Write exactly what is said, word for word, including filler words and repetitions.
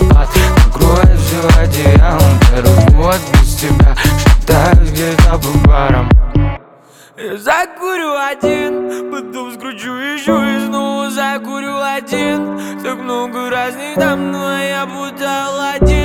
ад. Накроет все одеялом, беру вот без тебя, шатаюсь где-то по барам. Я закурю один, потом скручу еще и снова закурю один. Так много разных дам, но я будто Аладдин.